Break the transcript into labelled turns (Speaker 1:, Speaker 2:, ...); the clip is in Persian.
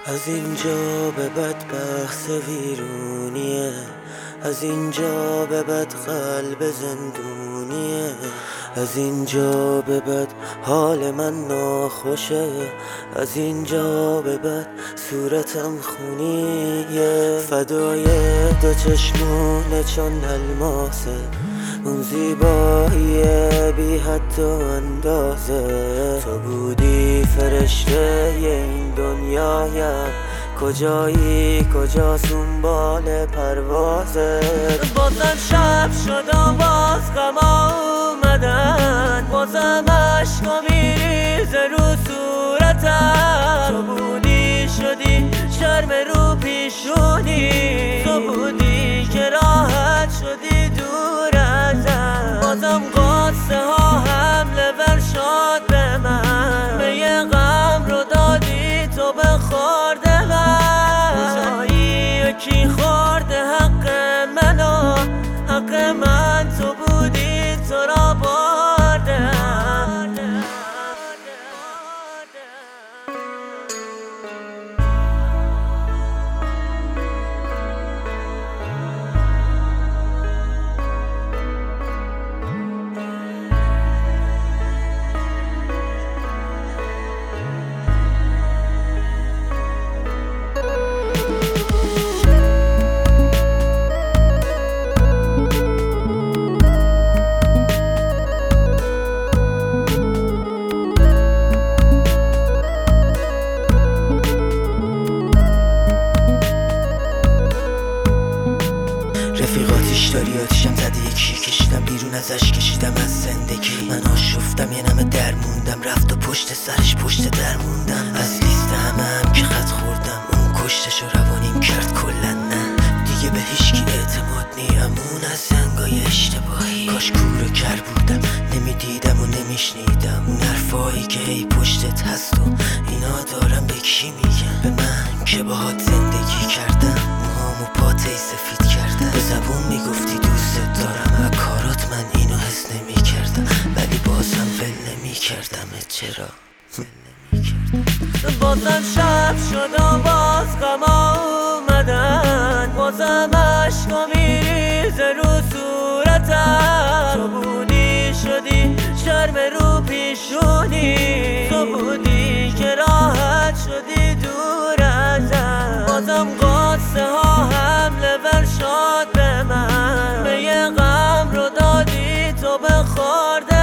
Speaker 1: از اینجا به بعد بحث ویرونیه، از اینجا به بعد قلب زندونیه، از اینجا به بعد حال من ناخوشه، از اینجا به بعد صورتم خونیه. فدای دو چشمونه چون الماسه، اون زیبایی بی حد و اندازه. تو بودی فرشته این دنیایم، کجایی کجاست اون بال پروازه. بازم شب شد و باز غما اومدن، بازم عشقا میریزه رو صورتم. تو بودی شدی شرم رو پیشونی، تو بودی که راحت شدی دور ازم. بازم قصه ها حمله ور شد به من، به یه غم رو دادی تو به خورده من. جایی کی خورده حق منو، حق من تو بودی تو را بردم. رفیقاتیش داری آتیشم زده، یکی کشیدم بیرون ازش، کشیدم از زندگی. من آشفتم یه نمه در موندم، رفت و پشت سرش پشت در موندم. از لیست همه که خط خوردم، اون کشتش و روانیم کرد کلن. نه دیگه به هیچکی اعتماد نیامون از زنگای اشتباهی. کاش کور و کر بودم، نمیدیدم و نمیشنیدم اون حرفایی که ای پشتت هست و اینا. دارم به کی میگم؟ به من که باهات زندگی کردم، موهامو پاتهی سفید کردم. به زبون میگفتی دوست دارم، کارات من اینو حس نمیکردم، ولی بازم ول نمیکردم. چرا ول نمیکردم؟ بازم شب شد و باز غما اومدن، بازم عشقا میریزه رو صورتم. تو بودی شدی شرم رو پیشونی، تو بودی که راحت شدی دور ازم. بازم قصه ها حمله ور شد به من، به یه غم رو دادی تو به خورده